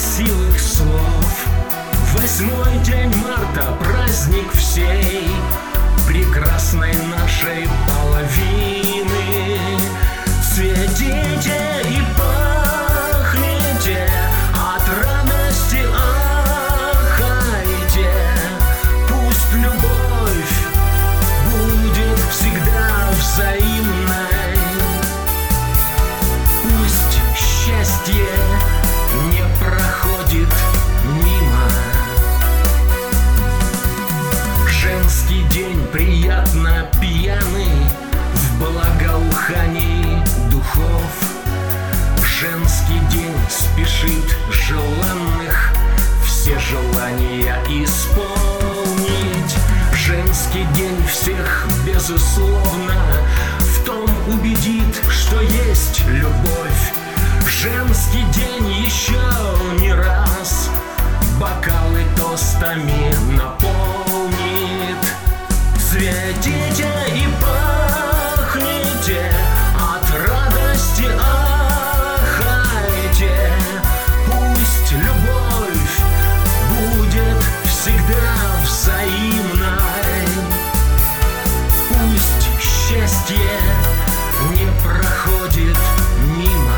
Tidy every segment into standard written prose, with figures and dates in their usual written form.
красивых слов. 8-й день марта, праздник всей прекрасной нашей половины. Цветите и пахните, от радости ахайте. Пусть любовь будет всегда взаимной, пусть счастье не проходит мимо. Женский день приятно пьяный в благоухании духов. Женский день спешит желанных все желания исполнить. Женский день всех, безусловно, в том убедит, что есть любовь. Женский день еще не раз бокалы тостами наполнит. Цветите и пахните, от радости ахайте. Пусть любовь будет всегда взаимной, пусть счастье не проходит мимо.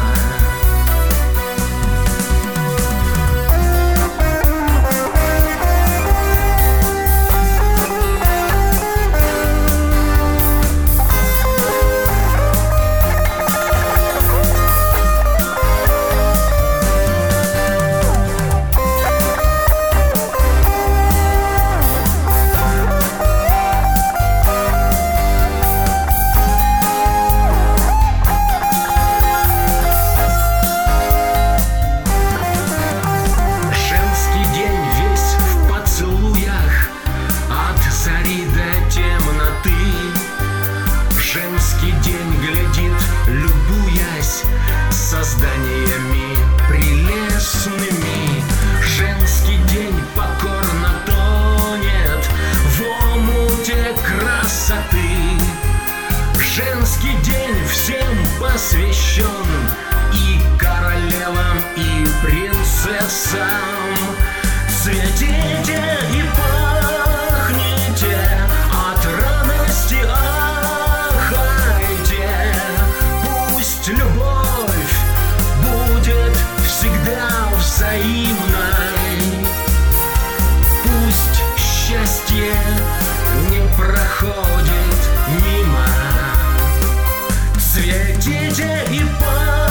Женский день глядит, любуясь созданиями прелестными. Женский день покорно тонет в омуте красоты. Женский день всем посвящен, и королевам, и принцессам. Цветите и пахните, от радости любовь будет всегда взаимной, пусть счастье не проходит мимо. Цветите и пахните,